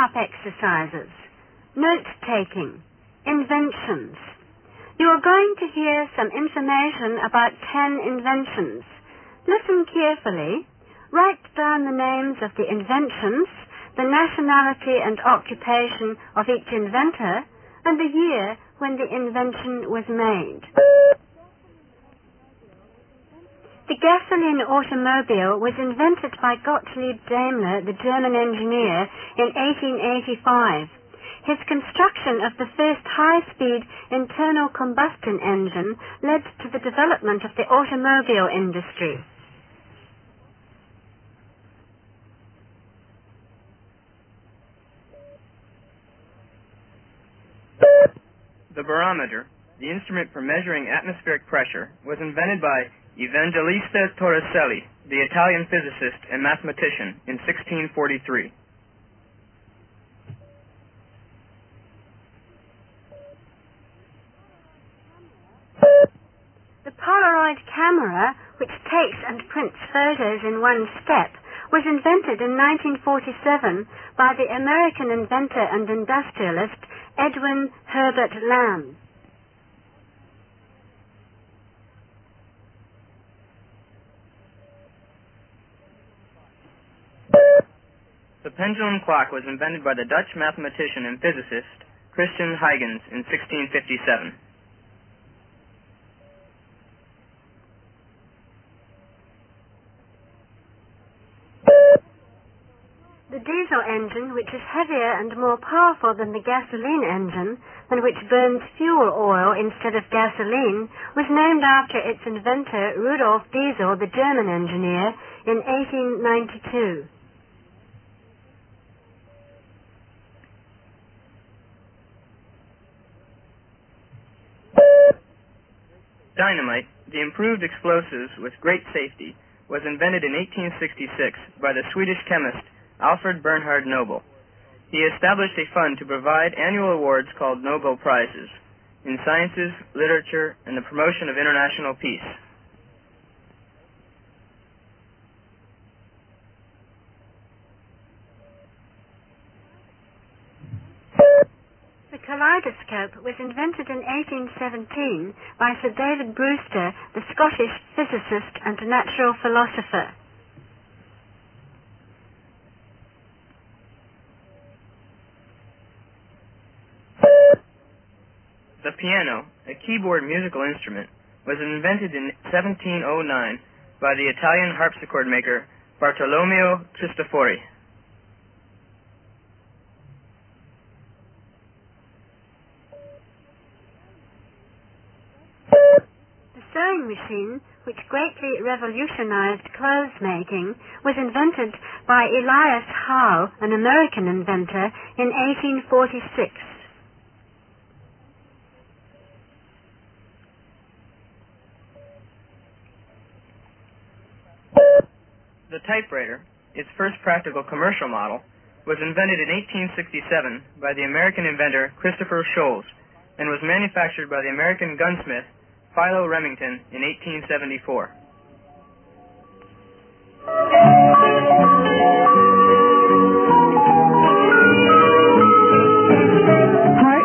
up exercises, note-taking, inventions. You are going to hear some information about 10 inventions. Listen carefully. Write down the names of the inventions, the nationality and occupation of each inventor, and the year when the invention was made. The gasoline automobile was invented by Gottlieb Daimler, the German engineer, in 1885. His construction of the first high-speed internal combustion engine led to the development of the automobile industry. The barometer, the instrument for measuring atmospheric pressure, was invented by Evangelista Torricelli, the Italian physicist and mathematician, in 1643. The Polaroid camera, which takes and prints photos in one step, was invented in 1947 by the American inventor and industrialist Edwin Herbert Lamb. The pendulum clock was invented by the Dutch mathematician and physicist Christian Huygens in 1657. The diesel engine, which is heavier and more powerful than the gasoline engine, and which burns fuel oil instead of gasoline, was named after its inventor, Rudolf Diesel, the German engineer, in 1892. Dynamite, the improved explosives with great safety, was invented in 1866 by the Swedish chemist Alfred Bernhard Nobel. He established a fund to provide annual awards called Nobel Prizes in sciences, literature, and the promotion of international peace. The kaleidoscope was invented in 1817 by Sir David Brewster, the Scottish physicist and natural philosopher. The piano, a keyboard musical instrument, was invented in 1709 by the Italian harpsichord maker Bartolomeo Cristofori. The sewing machine, which greatly revolutionized clothes making, was invented by Elias Howe, an American inventor, in 1846. The typewriter, its first practical commercial model, was invented in 1867 by the American inventor Christopher Sholes and was manufactured by the American gunsmith Philo Remington in 1874. Part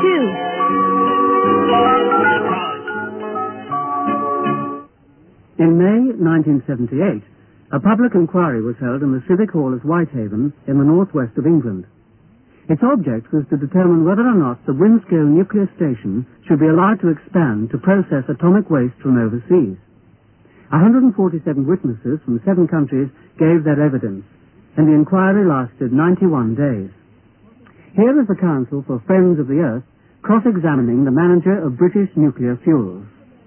2. In May 1978, a public inquiry was held in the Civic Hall at Whitehaven in the northwest of England. Its object was to determine whether or not the Windscale nuclear station should be allowed to expand to process atomic waste from overseas. 147 witnesses from 7 countries gave their evidence, and the inquiry lasted 91 days. Here is the Council for Friends of the Earth cross-examining the manager of British Nuclear Fuels.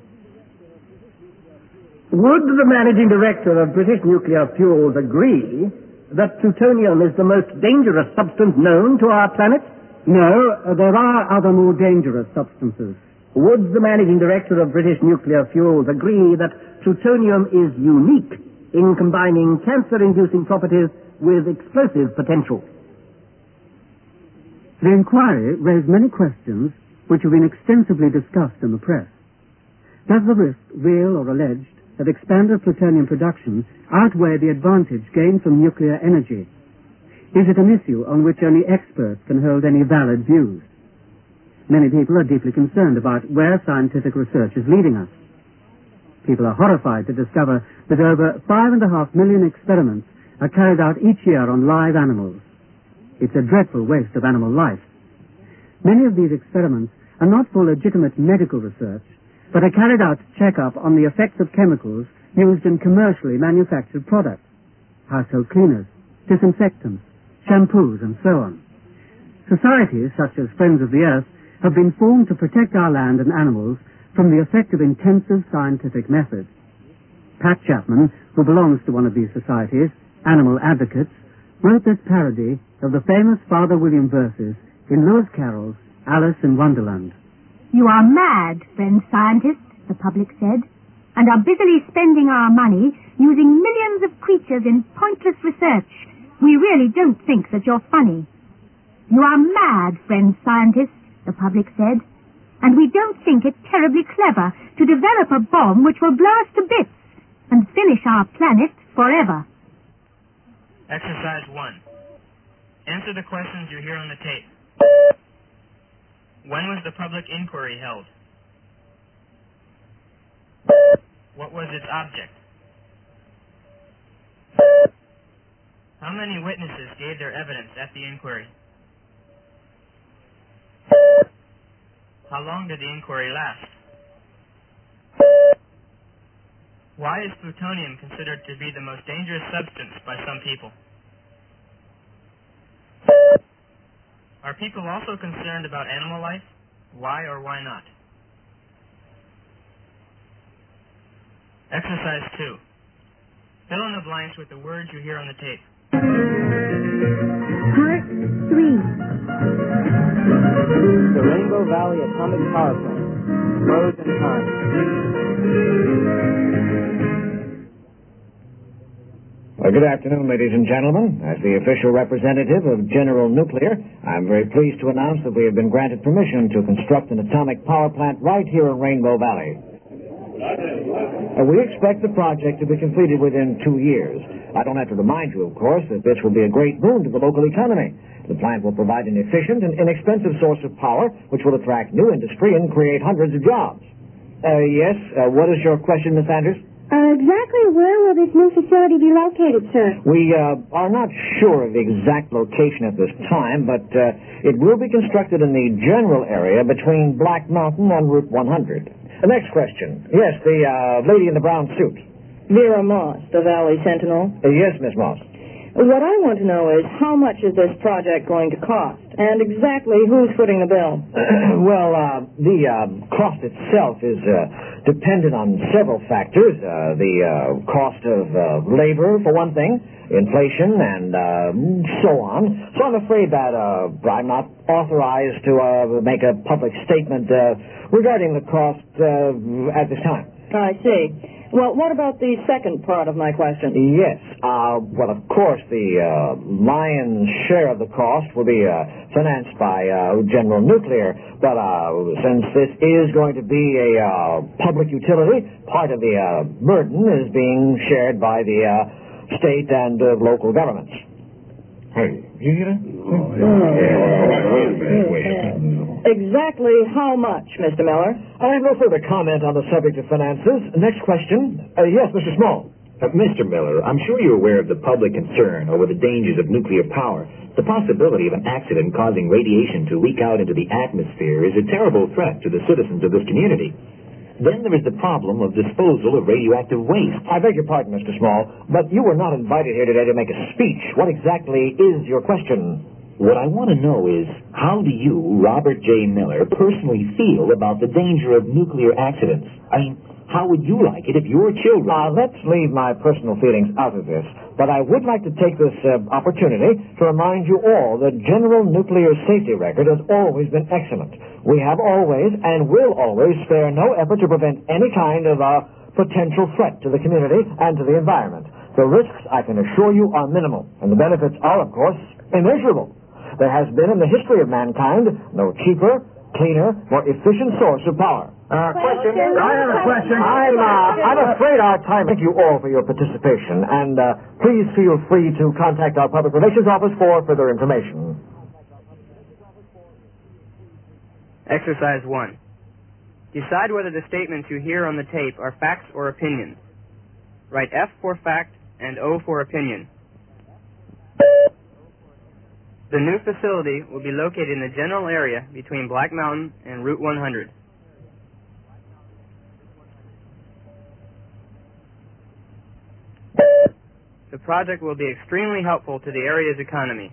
Would the managing director of British Nuclear Fuels agree that plutonium is the most dangerous substance known to our planet? No, there are other more dangerous substances. Would the managing director of British Nuclear Fuels agree that plutonium is unique in combining cancer-inducing properties with explosive potential? The inquiry raised many questions which have been extensively discussed in the press. Does the risk, real or alleged, of expanded plutonium production outweigh the advantage gained from nuclear energy? is it an issue on which only experts can hold any valid views? Many people are deeply concerned about where scientific research is leading us. People are horrified to discover that over 5.5 million experiments are carried out each year on live animals. It's a dreadful waste of animal life. Many of these experiments are not for legitimate medical research, but are carried out to check up on the effects of chemicals used in commercially manufactured products, household cleaners, disinfectants, shampoos, and so on. Societies such as Friends of the Earth have been formed to protect our land and animals from the effect of intensive scientific methods. Pat Chapman, who belongs to one of these societies, Animal Advocates, wrote this parody of the famous Father William verses in Lewis Carroll's Alice in Wonderland. You are mad, friend scientists, the public said, and are busily spending our money using millions of creatures in pointless research. We really don't think that you're funny. You are mad, friend scientists, the public said, and we don't think it terribly clever to develop a bomb which will blow us to bits and finish our planet forever. Exercise 1. Answer the questions you hear on the tape. When was the public inquiry held? What was its object? How many witnesses gave their evidence at the inquiry? How long did the inquiry last? Why is plutonium considered to be the most dangerous substance by some people? Are people also concerned about animal life? Why or why not? Exercise 2. Fill in the blanks with the words you hear on the tape. Part 3. The Rainbow Valley Atomic Power Plant. Pros and cons. Well, good afternoon, ladies and gentlemen. As the official representative of General Nuclear, I'm very pleased to announce that we have been granted permission to construct an atomic power plant right here in Rainbow Valley. We expect the project to be completed within 2 years. I don't have to remind you, of course, that this will be a great boon to the local economy. The plant will provide an efficient and inexpensive source of power, which will attract new industry and create hundreds of jobs. Yes, what is your question, Miss Andrews? Exactly where will this new facility be located, sir? We are not sure of the exact location at this time, but it will be constructed in the general area between Black Mountain and Route 100. The next question. Yes, the lady in the brown suit. Vera Moss, the Valley Sentinel. Yes, Miss Moss. What I want to know is how much is this project going to cost, and exactly who's footing the bill? Well, the cost itself is dependent on several factors. The cost of labor, for one thing, inflation, and so on. So I'm afraid that I'm not authorized to make a public statement regarding the cost at this time. I see. Well, what about the second part of my question? Yes. Well, of course, the lion's share of the cost will be financed by General Nuclear. But since this is going to be a public utility, part of the burden is being shared by the state and local governments. Hey, you hear that? Exactly how much, Mr. Miller? I have no further comment on the subject of finances. Next question. Yes, Mr. Small. Mr. Miller, I'm sure you're aware of the public concern over the dangers of nuclear power. The possibility of an accident causing radiation to leak out into the atmosphere is a terrible threat to the citizens of this community. Then there is the problem of disposal of radioactive waste. I beg your pardon, Mr. Small, but you were not invited here today to make a speech. What exactly is your question? What I want to know is, how do you, Robert J. Miller, personally feel about the danger of nuclear accidents? I mean, how would you like it if your children... Let's leave my personal feelings out of this, but I would like to take this opportunity to remind you all that General Nuclear's safety record has always been excellent. We have always and will always spare no effort to prevent any kind of potential threat to the community and to the environment. The risks, I can assure you, are minimal, and the benefits are, of course, immeasurable. There has been in the history of mankind no cheaper, cleaner, more efficient source of power. Question. I have a question. I'm afraid our time. Thank you all for your participation, and please feel free to contact our public relations office for further information. Exercise 1. Decide whether the statements you hear on the tape are facts or opinions. Write F for fact and O for opinion. The new facility will be located in the general area between Black Mountain and Route 100. The project will be extremely helpful to the area's economy.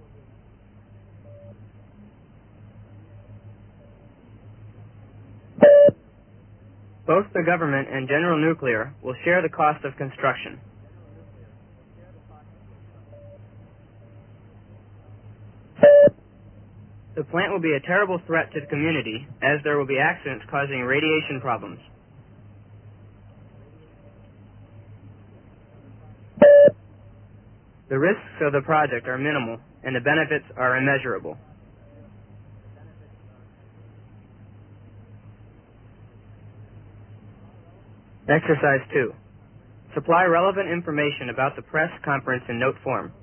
Both the government and General Nuclear will share the cost of construction. The plant will be a terrible threat to the community, as there will be accidents causing radiation problems. The risks of the project are minimal, and the benefits are immeasurable. Exercise 2. Supply relevant information about the press conference in note form.